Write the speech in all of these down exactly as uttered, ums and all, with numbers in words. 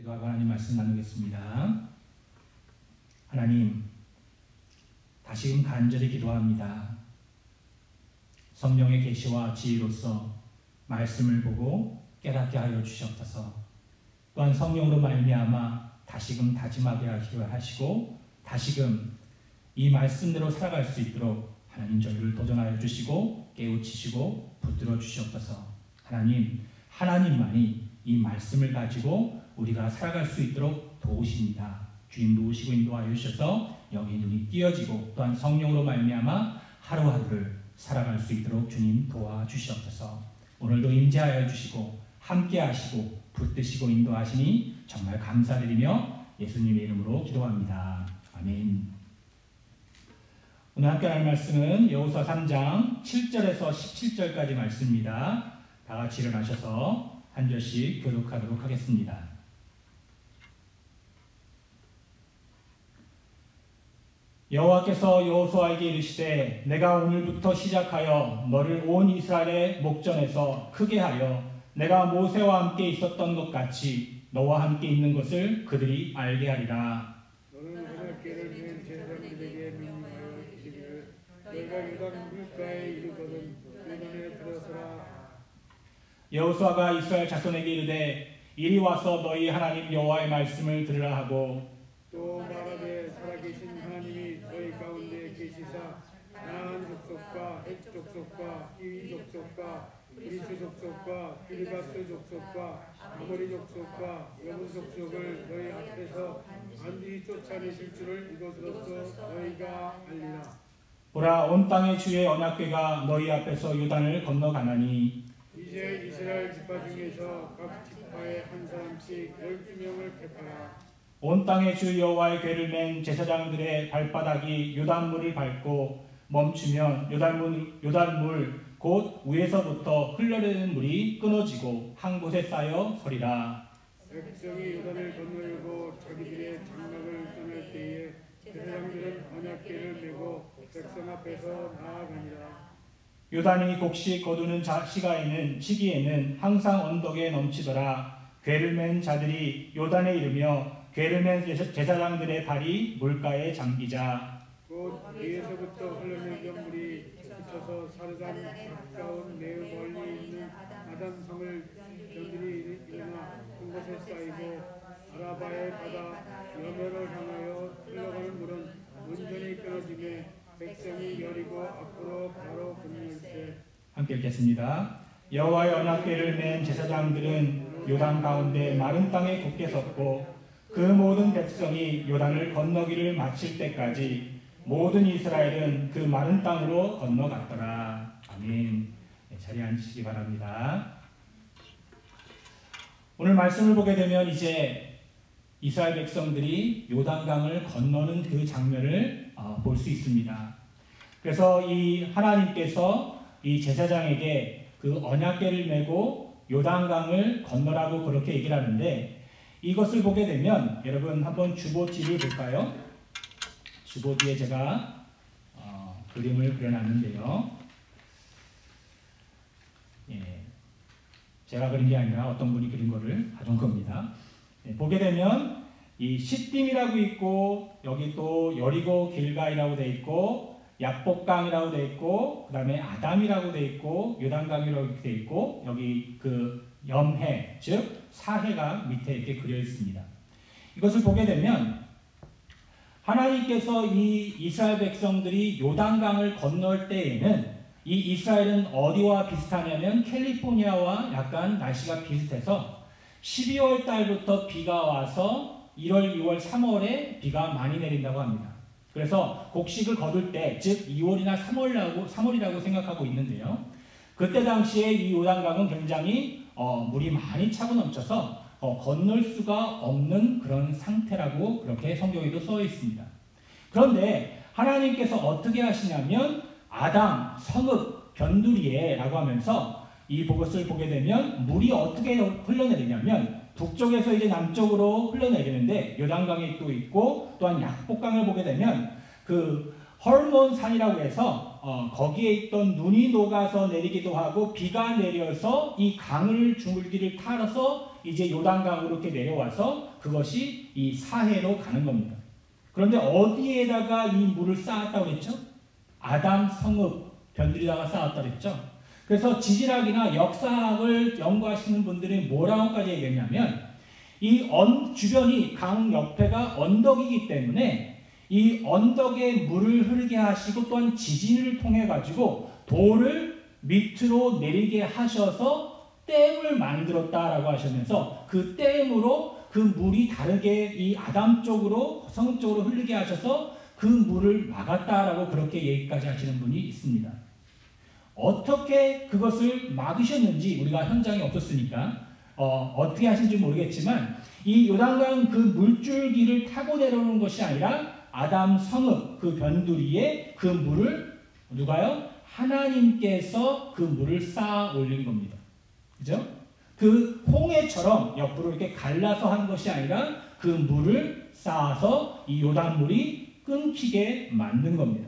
기도하고 하나님 말씀 나누겠습니다. 하나님, 다시금 간절히 기도합니다. 성령의 계시와 지혜로서 말씀을 보고 깨닫게 하여 주시옵소서. 또한 성령으로 말미암아 다시금 다짐하게 하시고 다시금 이 말씀대로 살아갈 수 있도록 하나님 저희를 도전하여 주시고 깨우치시고 붙들어 주시옵소서. 하나님, 하나님만이 이 말씀을 가지고 우리가 살아갈 수 있도록 도우십니다. 주님 도우시고 인도하여 주셔서 영의 눈이 띄어지고 또한 성령으로 말미암아 하루하루를 살아갈 수 있도록 주님 도와주시옵소서. 오늘도 임재하여 주시고 함께 하시고 붙드시고 인도하시니 정말 감사드리며 예수님의 이름으로 기도합니다. 아멘. 오늘 함께 할 말씀은 여호수아 삼 장 칠 절에서 십칠 절까지 말씀입니다. 다 같이 일어나셔서 한 절씩 교독하도록 하겠습니다. 여호와께서 여호수아에게 이르시되 내가 오늘부터 시작하여 너를 온 이스라엘의 목전에서 크게 하여 내가 모세와 함께 있었던 것 같이 너와 함께 있는 것을 그들이 알게 하리라. 너는 언약궤를 맨 제사장들에게 명령하여 이르기를 너희가 요단 물가에 이르거든 요단에 들어서라. 여호수아가 이스라엘 자손에게 이르되 이리 와서 너희 하나님 여호와의 말씀을 들으라 하고 또 말하되 살아계신 하나님이 너희 가운데 계시사 가나안 족속과 헷 족속과 히위 족속과 브리스 족속과 길가스 족속과 아모리 족속과 여부 족속을 너희 앞에서 반드시 쫓아내실 줄을 이것으로써 너희가 알리라. 보라, 온 땅의 주의 언약궤가 너희 앞에서 요단을 건너가나니 이제 이스라엘 지파 중에서 각 지파에 한 사람씩 열두 명을 택하라. 온 땅의 주 여호와의 궤를 맨 제사장들의 발바닥이 요단물을 밟고 멈추면 요단물, 요단물 곧 위에서부터 흘러내리는 물이 끊어지고 한 곳에 쌓여 서리라. 백성이 요단을 건너려고 자기들의 장막을 떠날 때에 제사장들은 언약궤를 메고 백성 앞에서 나아가니라. 요단이 곡식 거두는 자, 시가에는 시기에는 항상 언덕에 넘치더라. 궤를 맨 자들이 요단에 이르며 궤를 맨 제사장들의 발이 물가에 잠기자 곧 위에서부터 흘러내리던 물이 그쳐서 사르단 가까운 매우 멀리 있는 아담성을 견들이 일어나 한 곳에 쌓이고 아라바의 바다 여매로 향하여 흘러가는 물은 온전히 끊어지며 백성이 여리고 앞으로 바로 건널세. 함께 읽겠습니다. 여호와의 언약궤를 맨 제사장들은 요단 가운데 마른 땅에 굳게 섰고 그 모든 백성이 요단을 건너기를 마칠 때까지 모든 이스라엘은 그 마른 땅으로 건너갔더라. 아멘. 네, 자리에 앉으시기 바랍니다. 오늘 말씀을 보게 되면 이제 이스라엘 백성들이 요단강을 건너는 그 장면을 어, 볼 수 있습니다. 그래서 이 하나님께서 이 제사장에게 그 언약궤를 메고 요단강을 건너라고 그렇게 얘기를 하는데 이것을 보게 되면 여러분 한번 주보지를 볼까요? 주보지에 제가 어, 그림을 그려놨는데요. 예, 제가 그린 게 아니라 어떤 분이 그린 거를 가져온 겁니다. 예, 보게 되면 이 시딤이라고 있고 여기 또 여리고 길가이라고 돼 있고 약복강이라고 돼 있고 그 다음에 아담이라고 돼 있고 요단강이라고 돼 있고 여기 그 염해 즉 사해가 밑에 이렇게 그려 있습니다. 이것을 보게 되면 하나님께서 이 이스라엘 백성들이 요단강을 건널 때에는 이 이스라엘은 어디와 비슷하냐면 캘리포니아와 약간 날씨가 비슷해서 십이월 달부터 비가 와서 일월, 이월, 삼월에 비가 많이 내린다고 합니다. 그래서 곡식을 거둘 때, 즉 이월이나 삼월이라고, 삼월이라고 생각하고 있는데요. 그때 당시에 이 요단강은 굉장히 어, 물이 많이 차고 넘쳐서 어, 건널 수가 없는 그런 상태라고 그렇게 성경에도 써 있습니다. 그런데 하나님께서 어떻게 하시냐면 아담, 성읍, 변두리에 라고 하면서 이 그것을 보게 되면 물이 어떻게 흘러내리냐면 북쪽에서 이제 남쪽으로 흘러내리는데 요단강이 또 있고 또한 약복강을 보게 되면 그 헐몬산이라고 해서 어, 거기에 있던 눈이 녹아서 내리기도 하고 비가 내려서 이 강을 줄기를 타서 이제 요단강으로 이렇게 내려와서 그것이 이 사해로 가는 겁니다. 그런데 어디에다가 이 물을 쌓았다고 그랬죠? 아담 성읍 변두리다가 쌓았다고 그랬죠? 그래서 지질학이나 역사학을 연구하시는 분들이 뭐라고까지 얘기했냐면 이 언, 주변이 강 옆에가 언덕이기 때문에 이 언덕에 물을 흐르게 하시고 또한 지진을 통해 가지고 돌을 밑으로 내리게 하셔서 댐을 만들었다라고 하시면서 그 댐으로 그 물이 다르게 이 아담 쪽으로 성읍 쪽으로 흐르게 하셔서 그 물을 막았다라고 그렇게 얘기까지 하시는 분이 있습니다. 어떻게 그것을 막으셨는지 우리가 현장에 없었으니까 어, 어떻게 하신지 모르겠지만 이 요단강 그 물줄기를 타고 내려오는 것이 아니라 아담 성읍 그 변두리에 그 물을 누가요? 하나님께서 그 물을 쌓아 올린 겁니다. 그죠? 그 홍해처럼 옆으로 이렇게 갈라서 한 것이 아니라 그 물을 쌓아서 이 요단물이 끊기게 만든 겁니다.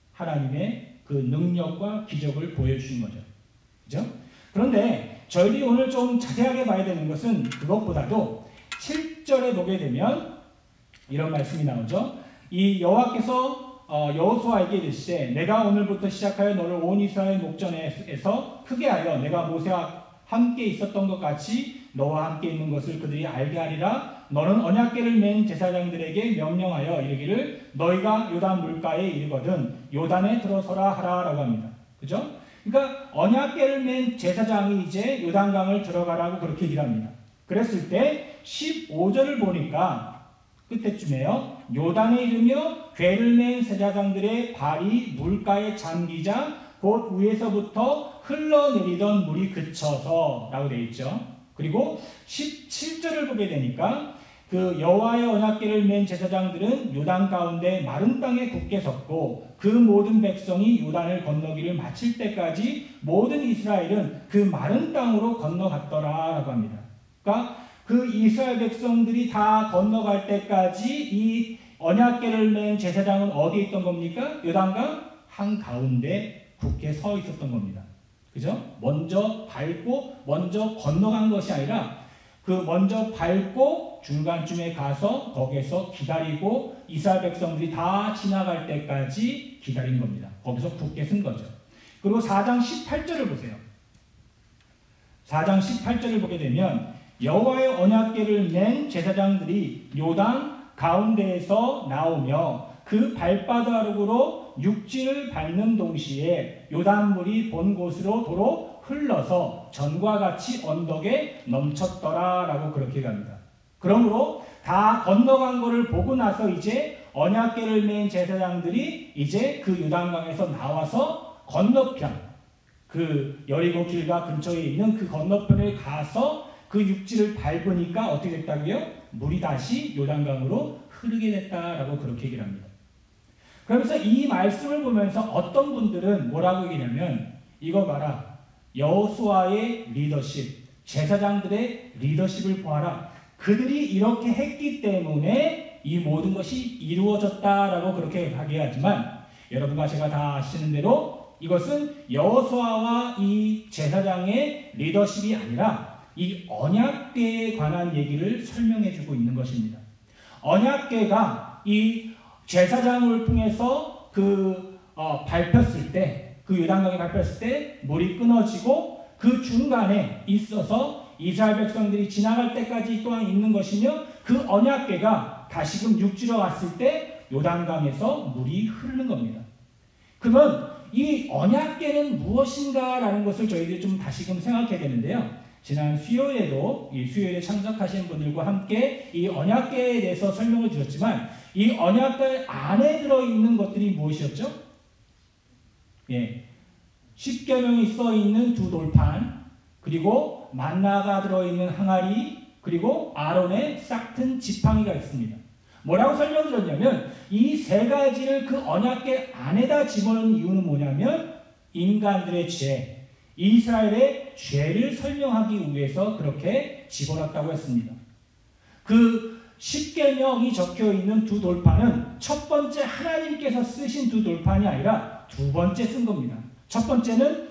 하나님의 그 능력과 기적을 보여주신 거죠. 그죠? 그런데 저희들이 오늘 좀 자세하게 봐야 되는 것은 그것보다도 칠 절에 보게 되면 이런 말씀이 나오죠. 이 여호와께서 어, 여호수아에게 이르시되 내가 오늘부터 시작하여 너를 온 이스라엘 목전에서 크게 하여 내가 모세와 함께 있었던 것 같이 너와 함께 있는 것을 그들이 알게 하리라. 너는 언약궤를 맨 제사장들에게 명령하여 이르기를 너희가 요단 물가에 이르거든 요단에 들어서라 하라 라고 합니다. 그죠? 그러니까 언약궤를 맨 제사장이 이제 요단강을 들어가라고 그렇게 얘기를 합니다. 그랬을 때 십오 절을 보니까 끝에쯤에요. 요단에 이르며 궤를 맨 제사장들의 발이 물가에 잠기자 곧 위에서부터 흘러내리던 물이 그쳐서 라고 되어 있죠. 그리고 십칠 절을 보게 되니까 그 여호와의 언약궤를 맨 제사장들은 요단 가운데 마른 땅에 굳게 섰고 그 모든 백성이 요단을 건너기를 마칠 때까지 모든 이스라엘은 그 마른 땅으로 건너갔더라 라고 합니다. 그러니까 그 이스라엘 백성들이 다 건너갈 때까지 이 언약궤를 맨 제사장은 어디에 있던 겁니까? 요단강 한가운데 굳게 서 있었던 겁니다. 그죠? 먼저 밟고 먼저 건너간 것이 아니라 그 먼저 밟고 중간쯤에 가서 거기에서 기다리고 이스라엘 백성들이 다 지나갈 때까지 기다린 겁니다. 거기서 굳게 쓴 거죠. 그리고 사 장 십팔 절을 보세요. 사 장 십팔 절을 보게 되면 여호와의 언약궤를 맨 제사장들이 요단 가운데에서 나오며 그 발바닥으로 육지를 밟는 동시에 요단물이 본 곳으로 도로 흘러서 전과 같이 언덕에 넘쳤더라 라고 그렇게 갑니다. 그러므로 다 건너간 것을 보고 나서 이제 언약궤를 맨 제사장들이 이제 그 요단강에서 나와서 건너편 그 여리고 길가 근처에 있는 그 건너편에 가서 그 육지를 밟으니까 어떻게 됐다고요? 물이 다시 요단강으로 흐르게 됐다라고 그렇게 얘기를 합니다. 그러면서 이 말씀을 보면서 어떤 분들은 뭐라고 얘기냐면 이거 봐라. 여호수아의 리더십, 제사장들의 리더십을 보아라. 그들이 이렇게 했기 때문에 이 모든 것이 이루어졌다라고 그렇게 하게 하지만 여러분과 제가 다 아시는 대로 이것은 여호수아와 이 제사장의 리더십이 아니라 이 언약궤에 관한 얘기를 설명해주고 있는 것입니다. 언약궤가 이 제사장을 통해서 그 어, 밟혔을 때, 그 요단강에 밟혔을 때 물이 끊어지고 그 중간에 있어서 이스라엘 백성들이 지나갈 때까지 또한 있는 것이며 그 언약궤가 다시금 육지로 갔을 때 요단강에서 물이 흐르는 겁니다. 그러면 이 언약궤는 무엇인가라는 것을 저희들이 좀 다시금 생각해야 되는데요. 지난 수요일에도 이 수요일에 참석하신 분들과 함께 이 언약궤에 대해서 설명을 드렸지만 이 언약궤 안에 들어있는 것들이 무엇이었죠? 예, 십계명이 써있는 두 돌판, 그리고 만나가 들어있는 항아리, 그리고 아론의 싹튼 지팡이가 있습니다. 뭐라고 설명드렸냐면 이 세 가지를 그 언약궤 안에다 집어넣은 이유는 뭐냐면 인간들의 죄, 이스라엘의 죄를 설명하기 위해서 그렇게 집어넣었다고 했습니다. 그 십계명이 적혀있는 두 돌판은 첫 번째 하나님께서 쓰신 두 돌판이 아니라 두 번째 쓴 겁니다. 첫 번째는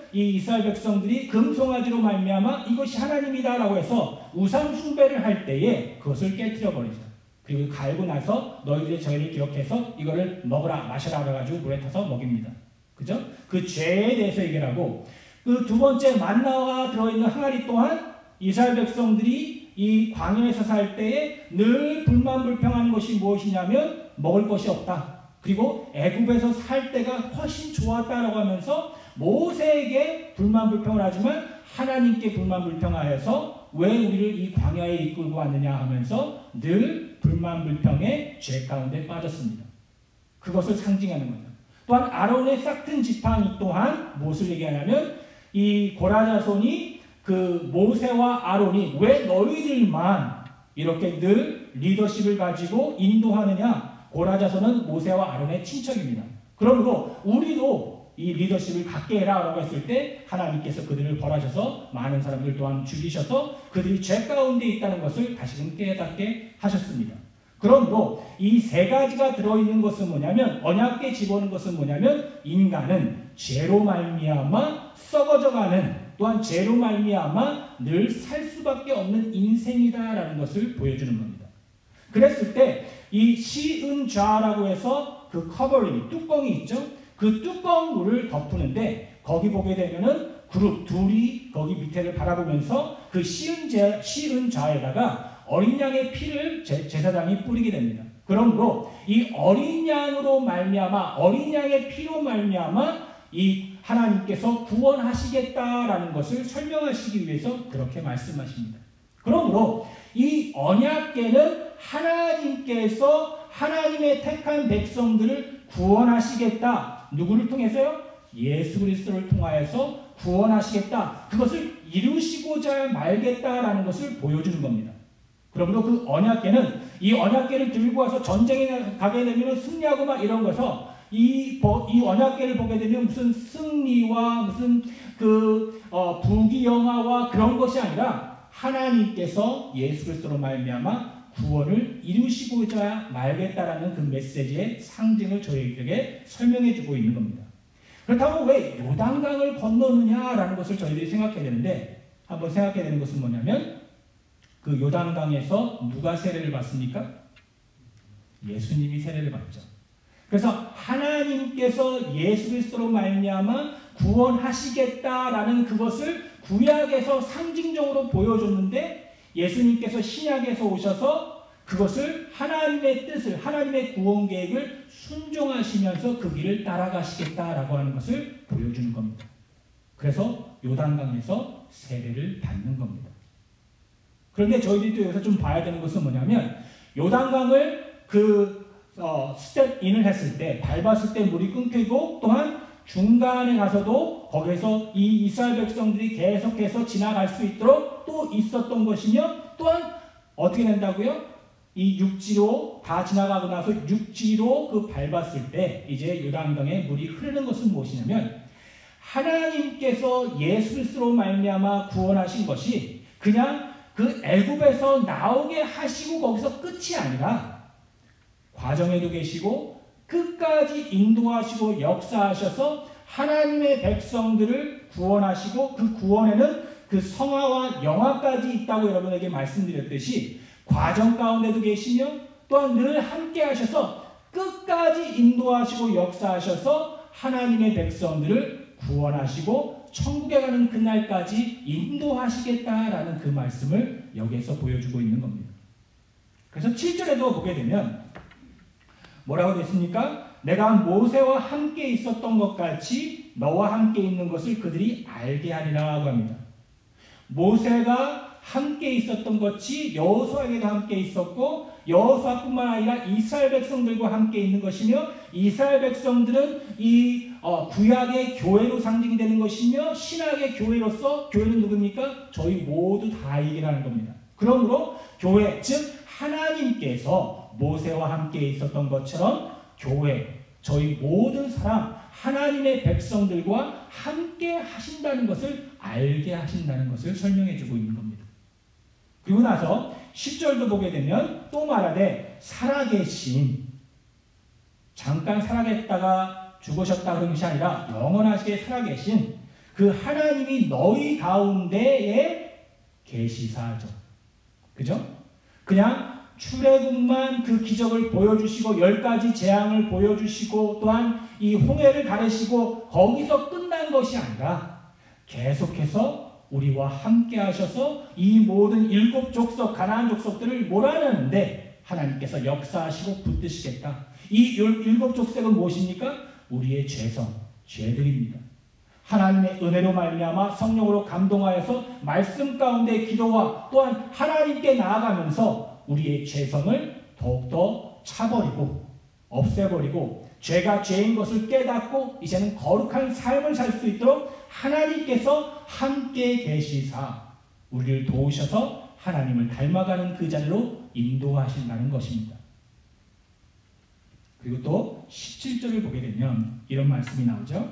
이 이스라엘 백성들이 금송아지로 말미암아 이것이 하나님이다라고 해서 우상 숭배를 할 때에 그것을 깨뜨려 버리죠. 그리고 갈고 나서 너희들의 죄를 기억해서 이거를 먹으라 마셔라 그래가지고 물에 타서 먹입니다. 그죠? 그 죄에 대해서 얘기를 하고, 그 두 번째 만나와 들어있는 항아리 또한 이스라엘 백성들이 이 광야에서 살 때에 늘 불만불평하는 것이 무엇이냐면 먹을 것이 없다. 그리고 애굽에서 살 때가 훨씬 좋았다라고 하면서 모세에게 불만불평을 하지만 하나님께 불만불평하여서 왜 우리를 이 광야에 이끌고 왔느냐 하면서 늘 불만불평의 죄 가운데 빠졌습니다. 그것을 상징하는 거죠. 또한 아론의 싹튼 지팡이 또한 무엇을 얘기하냐면 이 고라 자손이 그 모세와 아론이 왜 너희들만 이렇게 늘 리더십을 가지고 인도하느냐. 고라 자손은 모세와 아론의 친척입니다. 그러므로 우리도 이 리더십을 갖게 해라라고 했을 때 하나님께서 그들을 벌하셔서 많은 사람들 또한 죽이셔서 그들이 죄 가운데 있다는 것을 다시금 깨닫게 하셨습니다. 그러므로 이 세 가지가 들어있는 것은 뭐냐면, 언약궤 집어넣은 것은 뭐냐면 인간은 죄로 말미암아 썩어져가는, 또한 죄로 말미암아 늘 살 수밖에 없는 인생이다라는 것을 보여주는 겁니다. 그랬을 때 이 시은좌라고 해서 그 커버링, 뚜껑이 있죠. 그 뚜껑물을 덮으는데 거기 보게 되면은 그룹 둘이 거기 밑에를 바라보면서 그 시은좌, 시은좌에다가 어린 양의 피를 제, 제사장이 뿌리게 됩니다. 그러므로 이 어린 양으로 말미암아, 어린 양의 피로 말미암아 이 하나님께서 구원하시겠다라는 것을 설명하시기 위해서 그렇게 말씀하십니다. 그러므로 이 언약궤는 하나님께서 하나님의 택한 백성들을 구원하시겠다. 누구를 통해서요? 예수 그리스도를 통하여서 구원하시겠다. 그것을 이루시고자 말겠다라는 것을 보여주는 겁니다. 그러므로 그 언약궤는, 이 언약궤를 들고 와서 전쟁에 가게 되면 승리하고 막 이런 거서 이, 이 언약궤를 보게 되면 무슨 승리와 무슨 그 어, 부귀영화와 그런 것이 아니라 하나님께서 예수 그리스도로 말미암아 구원을 이루시고자 말겠다라는 그 메시지의 상징을 저희에게 설명해 주고 있는 겁니다. 그렇다고 왜 요단강을 건너느냐라는 것을 저희들이 생각해야 되는데, 한번 생각해야 되는 것은 뭐냐면 그 요단강에서 누가 세례를 받습니까? 예수님이 세례를 받죠. 그래서 하나님께서 예수 그리스도로 말미암아 구원하시겠다라는 그것을 구약에서 상징적으로 보여줬는데, 예수님께서 신약에서 오셔서 그것을 하나님의 뜻을, 하나님의 구원 계획을 순종하시면서 그 길을 따라가시겠다라고 하는 것을 보여주는 겁니다. 그래서 요단강에서 세례를 받는 겁니다. 그런데 저희들이 또 여기서 좀 봐야 되는 것은 뭐냐면, 요단강을 그 어, 스텝인을 했을 때, 밟았을 때 물이 끊기고, 또한 중간에 가서도 거기서 이 이스라엘 백성들이 계속해서 지나갈 수 있도록 또 있었던 것이며, 또한 어떻게 된다고요? 이 육지로 다 지나가고 나서 육지로 그 밟았을 때 이제 요단강에 물이 흐르는 것은 무엇이냐면, 하나님께서 예수 그리스도로 말미암아 구원하신 것이 그냥 그 애굽에서 나오게 하시고 거기서 끝이 아니라 과정에도 계시고 끝까지 인도하시고 역사하셔서 하나님의 백성들을 구원하시고, 그 구원에는 그 성화와 영화까지 있다고 여러분에게 말씀드렸듯이 과정 가운데도 계시며 또한 늘 함께 하셔서 끝까지 인도하시고 역사하셔서 하나님의 백성들을 구원하시고 천국에 가는 그날까지 인도하시겠다라는 그 말씀을 여기에서 보여주고 있는 겁니다. 그래서 칠 절에도 보게 되면 뭐라고 됐습니까? 내가 모세와 함께 있었던 것 같이 너와 함께 있는 것을 그들이 알게 하리라고 합니다. 모세가 함께 있었던 것이 여호수아에게도 함께 있었고, 여호수아뿐만 아니라 이스라엘 백성들과 함께 있는 것이며, 이스라엘 백성들은 이 어, 구약의 교회로 상징되는 것이며, 신약의 교회로서, 교회는 누굽니까? 저희 모두 다 얘기하는 겁니다. 그러므로 교회, 즉 하나님께서 모세와 함께 있었던 것처럼 교회, 저희 모든 사람, 하나님의 백성들과 함께 하신다는 것을 알게 하신다는 것을 설명해 주고 있는 겁니다. 그리고 나서 십 절도 보게 되면 또 말하되 살아계신, 잠깐 살아계셨다가 죽으셨다 그런 것이 아니라 영원하시게 살아계신 그 하나님이 너희 가운데에 계시사죠. 그죠? 그냥 출애굽만 그 기적을 보여주시고 열 가지 재앙을 보여주시고 또한 이 홍해를 가르시고 거기서 끝난 것이 아니라 계속해서 우리와 함께 하셔서 이 모든 일곱 족속 가나안 족속들을 몰아내는데 하나님께서 역사하시고 붙드시겠다. 이 일곱 족속은 무엇입니까? 우리의 죄성, 죄들입니다. 하나님의 은혜로 말미암아 성령으로 감동하여서 말씀 가운데 기도와 또한 하나님께 나아가면서 우리의 죄성을 더욱더 차버리고 없애버리고 죄가 죄인 것을 깨닫고 이제는 거룩한 삶을 살 수 있도록 하나님께서 함께 계시사 우리를 도우셔서 하나님을 닮아가는 그 자리로 인도하신다는 것입니다. 그리고 또 십칠 절을 보게 되면 이런 말씀이 나오죠.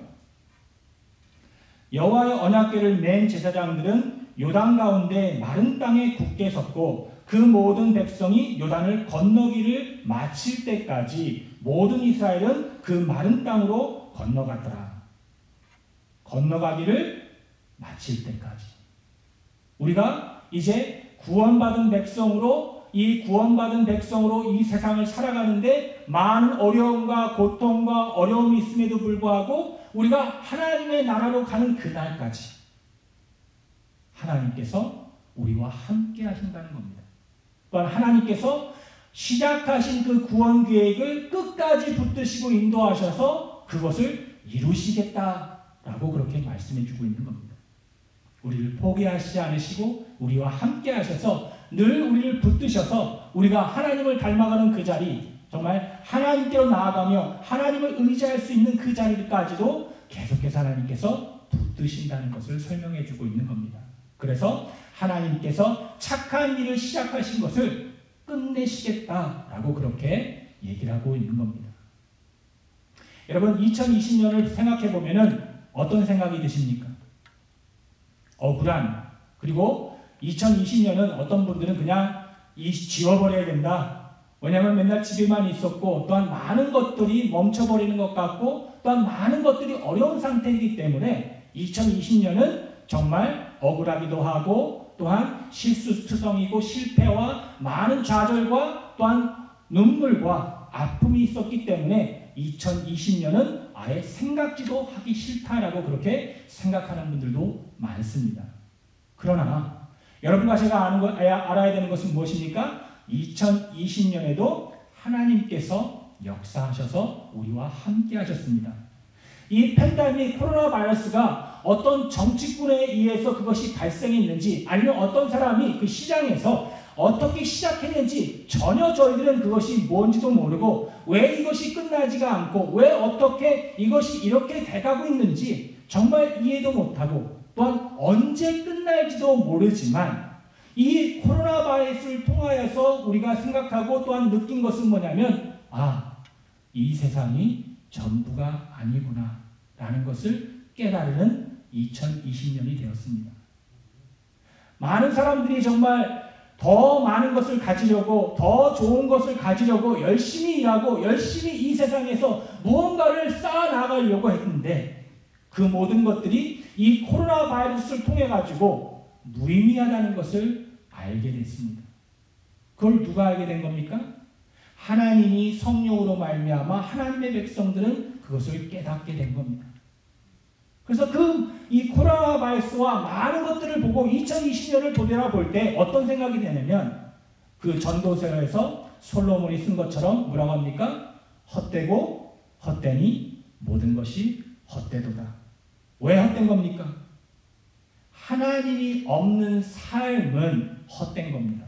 여호와의 언약궤를 맨 제사장들은 요단 가운데 마른 땅에 굳게 섰고 그 모든 백성이 요단을 건너기를 마칠 때까지 모든 이스라엘은 그 마른 땅으로 건너갔더라. 건너가기를 마칠 때까지. 우리가 이제 구원받은 백성으로 이 구원받은 백성으로 이 세상을 살아가는데 많은 어려움과 고통과 어려움이 있음에도 불구하고 우리가 하나님의 나라로 가는 그날까지 하나님께서 우리와 함께 하신다는 겁니다. 또한 하나님께서 시작하신 그 구원 계획을 끝까지 붙드시고 인도하셔서 그것을 이루시겠다라고 그렇게 말씀해 주고 있는 겁니다. 우리를 포기하시지 않으시고 우리와 함께 하셔서 늘 우리를 붙드셔서 우리가 하나님을 닮아가는 그 자리, 정말 하나님께로 나아가며 하나님을 의지할 수 있는 그 자리까지도 계속해서 하나님께서 붙드신다는 것을 설명해 주고 있는 겁니다. 그래서 하나님께서 착한 일을 시작하신 것을 끝내시겠다라고 그렇게 얘기를 하고 있는 겁니다. 여러분 이천이십 년을 생각해 보면은 어떤 생각이 드십니까? 억울한, 그리고 이천이십 년은 어떤 분들은 그냥 이 지워버려야 된다. 왜냐하면 맨날 집에만 있었고 또한 많은 것들이 멈춰버리는 것 같고 또한 많은 것들이 어려운 상태이기 때문에 이천이십 년은 정말 억울하기도 하고 또한 실수투성이고 실패와 많은 좌절과 또한 눈물과 아픔이 있었기 때문에 이천이십 년은 아예 생각지도 하기 싫다라고 그렇게 생각하는 분들도 많습니다. 그러나 여러분과 제가 아는 것, 알아야 되는 것은 무엇입니까? 이천이십 년에도 하나님께서 역사하셔서 우리와 함께 하셨습니다. 이 팬데믹 코로나 바이러스가 어떤 정치꾼에 의해서 그것이 발생했는지 아니면 어떤 사람이 그 시장에서 어떻게 시작했는지 전혀 저희들은 그것이 뭔지도 모르고 왜 이것이 끝나지가 않고 왜 어떻게 이것이 이렇게 돼가고 있는지 정말 이해도 못하고 또한 언제 끝날지도 모르지만 이 코로나 바이러스를 통하여서 우리가 생각하고 또한 느낀 것은 뭐냐면 아, 이 세상이 전부가 아니구나 라는 것을 깨달은 이천이십 년이 되었습니다. 많은 사람들이 정말 더 많은 것을 가지려고 더 좋은 것을 가지려고 열심히 일하고 열심히 이 세상에서 무언가를 쌓아나가려고 했는데 그 모든 것들이 이 코로나 바이러스를 통해 가지고 무의미하다는 것을 알게 됐습니다. 그걸 누가 알게 된 겁니까? 하나님이 성령으로 말미암아 하나님의 백성들은 그것을 깨닫게 된 겁니다. 그래서 그 이 코로나 바이러스와 많은 것들을 보고 이천이십 년을 돌아볼 때 어떤 생각이 되냐면 그 전도서에서 솔로몬이 쓴 것처럼 뭐라고 합니까? 헛되고 헛되니 모든 것이 헛되도다. 왜 헛된 겁니까? 하나님이 없는 삶은 헛된 겁니다.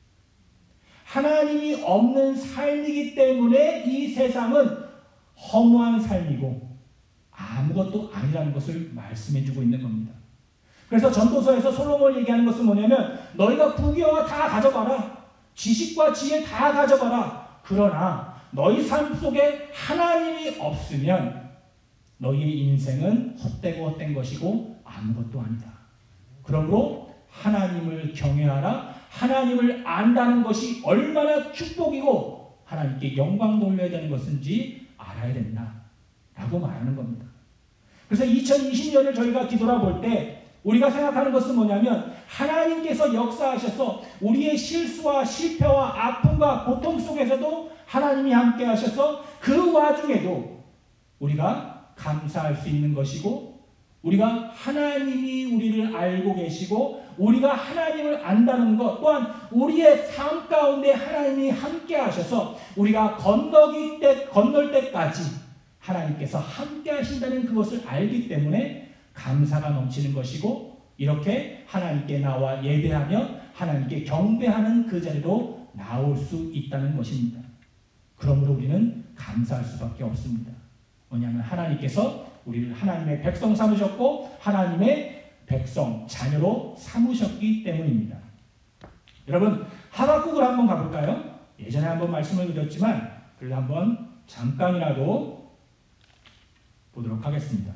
하나님이 없는 삶이기 때문에 이 세상은 허무한 삶이고 아무것도 아니라는 것을 말씀해주고 있는 겁니다. 그래서 전도서에서 솔로몬이 얘기하는 것은 뭐냐면 너희가 부귀와 다 가져가라. 지식과 지혜 다 가져가라. 그러나 너희 삶 속에 하나님이 없으면 너희의 인생은 헛되고 헛된 것이고 아무것도 아니다. 그러므로 하나님을 경외하라. 하나님을 안다는 것이 얼마나 축복이고 하나님께 영광 돌려야 되는 것인지 알아야 된다 라고 말하는 겁니다. 그래서 이천이십 년을 저희가 뒤돌아볼 때 우리가 생각하는 것은 뭐냐면 하나님께서 역사하셔서 우리의 실수와 실패와 아픔과 고통 속에서도 하나님이 함께 하셔서 그 와중에도 우리가 감사할 수 있는 것이고, 우리가 하나님이 우리를 알고 계시고 우리가 하나님을 안다는 것 또한 우리의 삶 가운데 하나님이 함께 하셔서 우리가 건너기 때, 건널 때까지 하나님께서 함께 하신다는 그것을 알기 때문에 감사가 넘치는 것이고, 이렇게 하나님께 나와 예배하며 하나님께 경배하는 그 자리로 나올 수 있다는 것입니다. 그러므로 우리는 감사할 수밖에 없습니다. 왜냐하면 하나님께서 우리를 하나님의 백성 삼으셨고 하나님의 백성, 자녀로 삼으셨기 때문입니다. 여러분, 하박국을 한번 가볼까요? 예전에 한번 말씀을 드렸지만 그래도 한번 잠깐이라도 보도록 하겠습니다.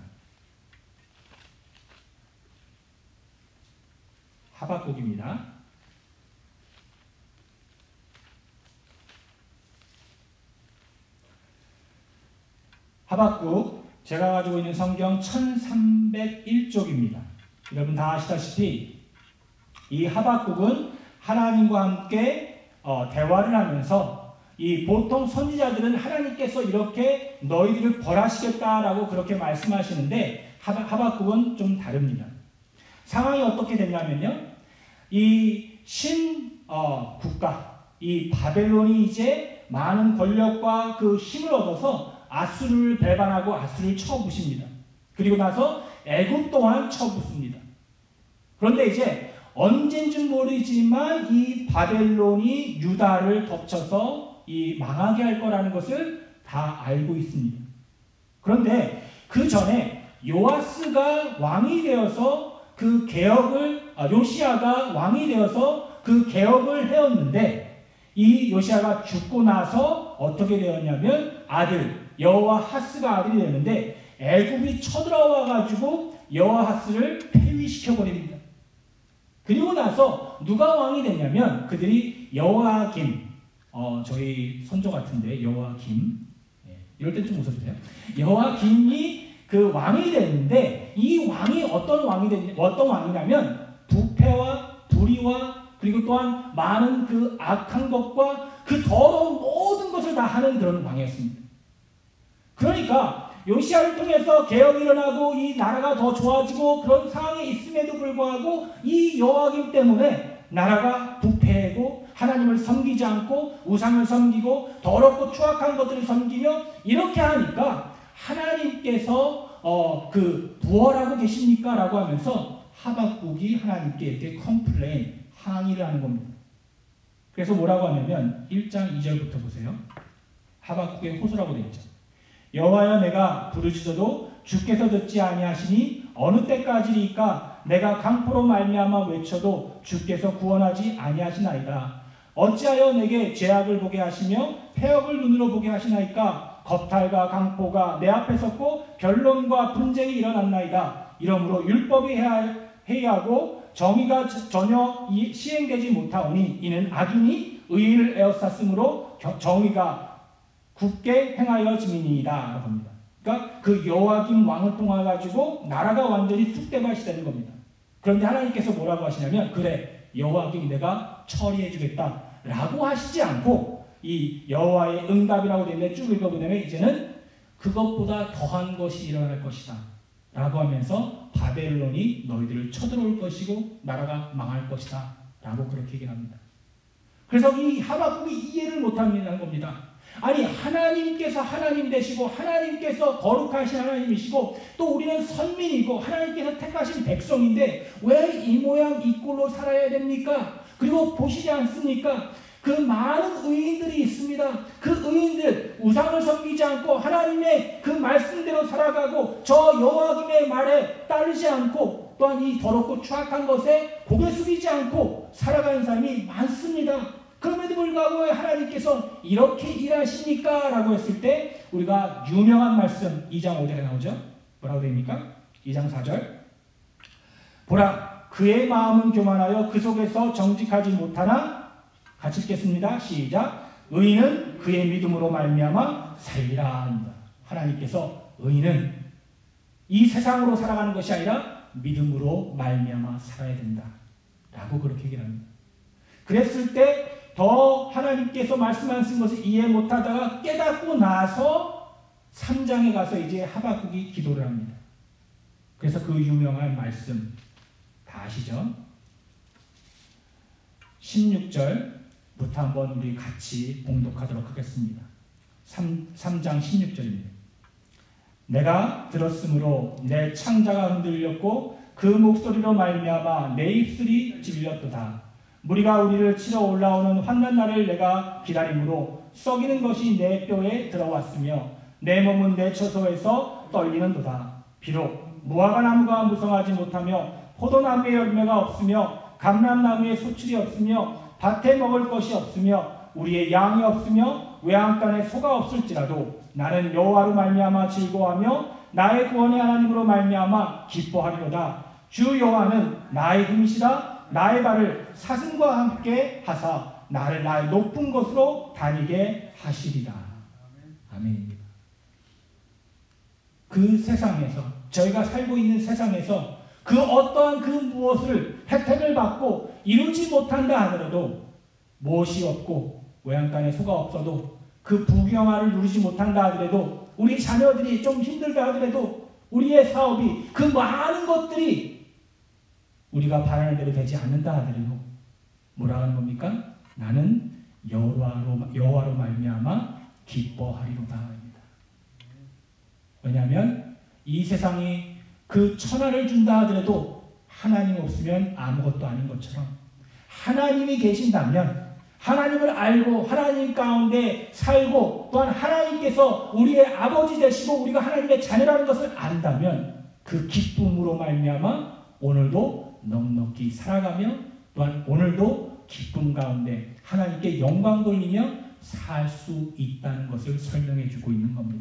하박국입니다. 하박국, 제가 가지고 있는 성경 천삼백일 쪽입니다. 여러분 다 아시다시피 이 하박국은 하나님과 함께 어, 대화를 하면서 이 보통 선지자들은 하나님께서 이렇게 너희들을 벌하시겠다라고 그렇게 말씀하시는데 하박국은 좀 다릅니다. 상황이 어떻게 됐냐면요, 이 신 어, 국가, 이 바벨론이 이제 많은 권력과 그 힘을 얻어서 아수르를 배반하고 아수르를 쳐부십니다. 그리고 나서 애굽 또한 쳐붓습니다. 그런데 이제 언젠지 모르지만 이 바벨론이 유다를 덮쳐서 이 망하게 할 거라는 것을 다 알고 있습니다. 그런데 그 전에 요아스가 왕이 되어서 그 개혁을, 아, 요시야가 왕이 되어서 그 개혁을 해왔는데 이 요시야가 죽고 나서 어떻게 되었냐면 아들 여호와하스가 아들이 되는데 애굽이 쳐들어와 가지고 여호와하스를 폐위시켜 버립니다. 그리고 나서 누가 왕이 됐냐면 그들이 여호야김, 어 저희 선조 같은데 여호야김, 예, 이럴 땐 좀 웃어주세요. 여호야김이 그 왕이 됐는데 이 왕이 어떤 왕이 됐 어떤 왕이냐면 부패와 불의와 그리고 또한 많은 그 악한 것과 그 더러운 모든 것을 다 하는 그런 왕이었습니다. 그러니까 요시야를 통해서 개혁이 일어나고 이 나라가 더 좋아지고 그런 상황이 있음에도 불구하고 이 여호야김 때문에 나라가 부패하고 하나님을 섬기지 않고 우상을 섬기고 더럽고 추악한 것들을 섬기며 이렇게 하니까 하나님께서 어, 그 부활하고 계십니까? 라고 하면서 하박국이 하나님께 이렇게 컴플레인, 항의를 하는 겁니다. 그래서 뭐라고 하냐면 일 장 이 절부터 보세요. 하박국의 호소라고 되어 있죠. 여호와여, 내가 부르짖어도 주께서 듣지 아니하시니 어느 때까지리까? 내가 강포로 말미암아 외쳐도 주께서 구원하지 아니하시나이다. 어찌하여 내게 죄악을 보게 하시며 폐역을 눈으로 보게 하시나이까? 겁탈과 강포가 내 앞에 섰고 변론과 분쟁이 일어났나이다. 이러므로 율법이 해이하고 정의가 전혀 시행되지 못하오니 이는 악인이 의인을 에워쌌으므로 정의가 굳게 행하여짐이니이다 라고 합니다. 그러니까 그 여호야김 왕을 통해 가지고 나라가 완전히 쑥대밭이 되는 겁니다. 그런데 하나님께서 뭐라고 하시냐면 그래 여호야김 내가 처리해 주겠다 라고 하시지 않고 이 여호와의 응답이라고 되어 있는데 쭉 읽어보면 이제는 그것보다 더한 것이 일어날 것이다 라고 하면서 바벨론이 너희들을 쳐들어올 것이고 나라가 망할 것이다 라고 그렇게 얘기를 합니다. 그래서 이 하박국이 이해를 못하는 겁니다. 아니 하나님께서 하나님 되시고 하나님께서 거룩하신 하나님이시고 또 우리는 선민이고 하나님께서 택하신 백성인데 왜 이 모양 이 꼴로 살아야 됩니까? 그리고 보시지 않습니까? 그 많은 의인들이 있습니다. 그 의인들 우상을 섬기지 않고 하나님의 그 말씀대로 살아가고 저 여호야김의 말에 따르지 않고 또한 이 더럽고 추악한 것에 고개 숙이지 않고 살아가는 사람이 많습니다. 그럼에도 불구하고 하나님께서 이렇게 일하십니까? 라고 했을 때 우리가 유명한 말씀 이 장 오 절에 나오죠. 뭐라고 됩니까? 이 장 사 절 보라 그의 마음은 교만하여 그 속에서 정직하지 못하나 같이 읽겠습니다. 시작. 의인은 그의 믿음으로 말미암아 살리라 합니다. 하나님께서 의인은 이 세상으로 살아가는 것이 아니라 믿음으로 말미암아 살아야 된다 라고 그렇게 얘기를 합니다. 그랬을 때 더 하나님께서 말씀하신 것을 이해 못하다가 깨닫고 나서 삼 장에 가서 이제 하박국이 기도를 합니다. 그래서 그 유명한 말씀 다 아시죠? 십육 절부터 한번 우리 같이 봉독하도록 하겠습니다. 삼 장 십육 절입니다. 내가 들었으므로 내 창자가 흔들렸고 그 목소리로 말미암아 내 입술이 질렸도다. 무리가 우리를 치러 올라오는 환난 날을 내가 기다림으로 썩이는 것이 내 뼈에 들어왔으며 내 몸은 내 처소에서 떨리는도다. 비록 무화과 나무가 무성하지 못하며 포도나무에 열매가 없으며 감람나무에 소출이 없으며 밭에 먹을 것이 없으며 우리의 양이 없으며 외양간에 소가 없을지라도 나는 여호와로 말미암아 즐거워하며 나의 구원의 하나님으로 말미암아 기뻐하리로다. 주 여호와는 나의 힘이시라. 나의 발을 사슴과 함께 하사 나를 나의 높은 곳으로 다니게 하시리라. 아멘입니다. 그 세상에서 저희가 살고 있는 세상에서 그 어떠한 그 무엇을 혜택을 받고 이루지 못한다 하더라도 무엇이 없고 외양간에 소가 없어도 그 부귀영화를 누리지 못한다 하더라도 우리 자녀들이 좀 힘들다 하더라도 우리의 사업이 그 많은 것들이 우리가 바라는 대로 되지 않는다 하더라도 뭐라 하는 겁니까? 나는 여호와로, 여호와로 말미암아 기뻐하리로다. 왜냐하면 이 세상이 그 천하를 준다 하더라도 하나님 없으면 아무것도 아닌 것처럼 하나님이 계신다면 하나님을 알고 하나님 가운데 살고 또한 하나님께서 우리의 아버지 되시고 우리가 하나님의 자녀라는 것을 안다면 그 기쁨으로 말미암아 오늘도 넉넉히 살아가며 또한 오늘도 기쁨 가운데 하나님께 영광 돌리며 살 수 있다는 것을 설명해 주고 있는 겁니다.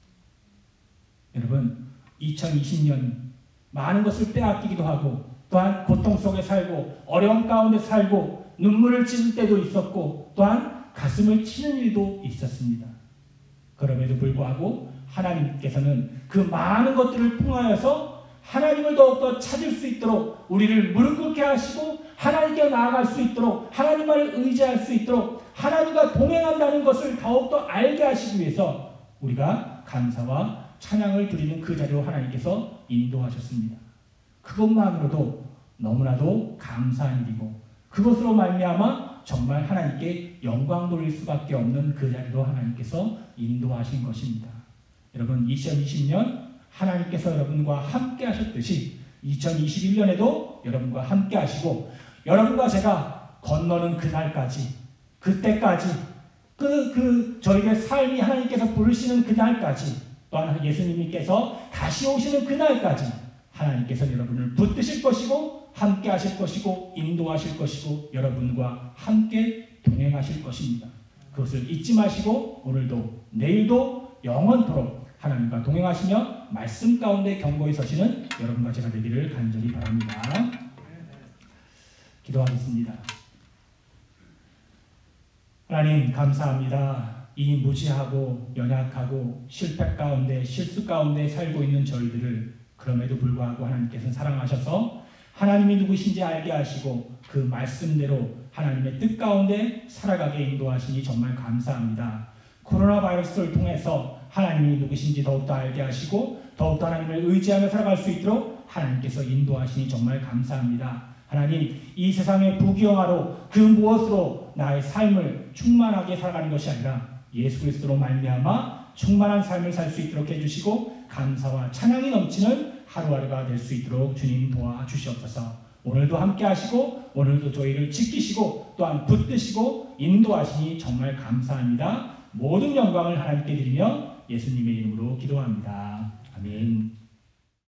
여러분 이천이십 년 많은 것을 빼앗기기도 하고 또한 고통 속에 살고 어려움 가운데 살고 눈물을 찔릴 때도 있었고 또한 가슴을 치는 일도 있었습니다. 그럼에도 불구하고 하나님께서는 그 많은 것들을 통하여서 하나님을 더욱더 찾을 수 있도록 우리를 무릎 꿇게 하시고 하나님께 나아갈 수 있도록 하나님을 의지할 수 있도록 하나님과 동행한다는 것을 더욱더 알게 하시기 위해서 우리가 감사와 찬양을 드리는 그 자리로 하나님께서 인도하셨습니다. 그것만으로도 너무나도 감사한 일이고 그것으로 말미암아 정말 하나님께 영광 돌릴 수밖에 없는 그 자리로 하나님께서 인도하신 것입니다. 여러분 이천이십 년 하나님께서 여러분과 함께 하셨듯이 이천이십일 년에도 여러분과 함께 하시고 여러분과 제가 건너는 그날까지 그때까지 그, 그 저희의 삶이 하나님께서 부르시는 그날까지 또한 예수님께서 다시 오시는 그날까지 하나님께서 여러분을 붙드실 것이고 함께 하실 것이고 인도하실 것이고 여러분과 함께 동행하실 것입니다. 그것을 잊지 마시고 오늘도 내일도 영원토록 하나님과 동행하시며 말씀 가운데 견고히 서시는 여러분과 제가 되기를 간절히 바랍니다. 기도하겠습니다. 하나님 감사합니다. 이 무지하고 연약하고 실패 가운데 실수 가운데 살고 있는 저희들을 그럼에도 불구하고 하나님께서는 사랑하셔서 하나님이 누구신지 알게 하시고 그 말씀대로 하나님의 뜻 가운데 살아가게 인도하시니 정말 감사합니다. 코로나 바이러스를 통해서 하나님이 누구신지 더욱더 알게 하시고 더욱더 하나님을 의지하며 살아갈 수 있도록 하나님께서 인도하시니 정말 감사합니다. 하나님 이 세상의 부귀영화로 그 무엇으로 나의 삶을 충만하게 살아가는 것이 아니라 예수 그리스도로 말미암아 충만한 삶을 살 수 있도록 해주시고 감사와 찬양이 넘치는 하루하루가 될 수 있도록 주님 도와주시옵소서. 오늘도 함께 하시고 오늘도 저희를 지키시고 또한 붙드시고 인도하시니 정말 감사합니다. 모든 영광을 하나님께 드리며 예수님의 이름으로 기도합니다. 아멘.